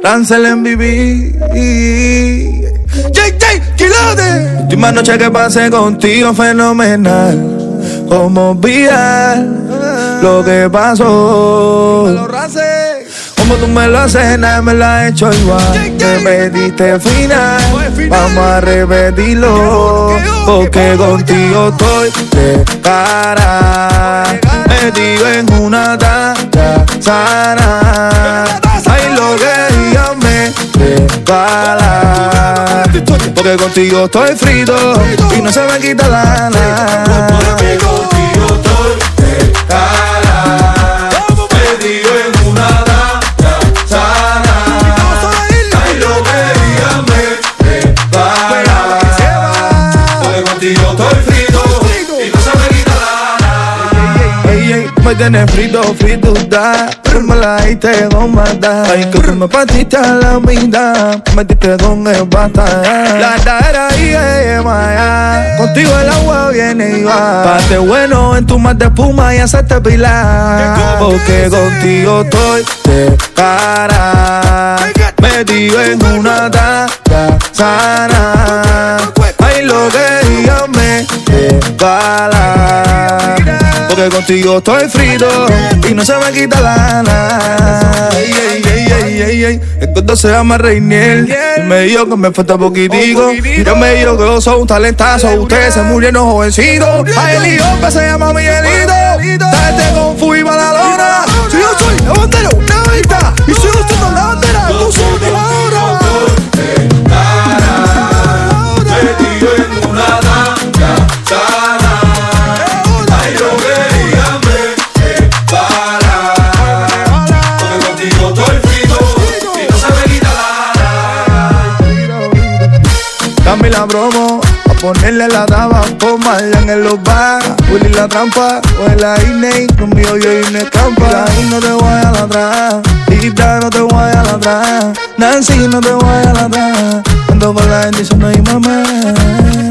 Rancel en vivir. JJ, Quilate. Última noche que pasé contigo fenomenal. Como vial lo que pasó. Como tú me lo haces, nadie me lo ha hecho igual. Me pediste final, vamos a repetirlo. Porque contigo estoy de cara, metido en una taza sana. Ay, lo que digan me regala. Porque contigo estoy frito y no se me quita la gana. Porque contigo estoy de cara, metido en una taza sana. Ay, lo que digan me regala. Porque contigo estoy frito y no se me quita la gana. Ey, ey, me tienes frito, da. Pero me la diste con maldad. Ay, que tú me partiste a la mitad. Me diste con el basta. La era ahí, Maya. Contigo el agua viene y va. Pate bueno en tu mar de espuma y hacerte pilar. Porque contigo estoy de cara, metido en una taza sana. Ay, lo que digan me regala. Porque contigo estoy frito y no se me quita la gana. El cuento se llama Reiniel y me dijo que me falta poquitico. Y yo me dijo que yo soy un talentazo. Ustedes se murieron jovencitos. A él y yo se llama Miguelito. Date con Fu y para la lona. Si yo soy la bandera, una vista. Y si yo estoy con la bandera, tú sos de la hora. Metido en una taza sana. Ay, lo que digan me regala. Porque contigo estoy frito y no se me quita la gana. Dame la promo, a ponerle la dama, ponerla en el bar. Willy la trampa, o en la Iney, conmigo yo y me escampa. Ahí no te voy a la atrás, Tita no te voy a la atrás, Nancy no te voy a la atrás. Ando con la bendición de mi mamá.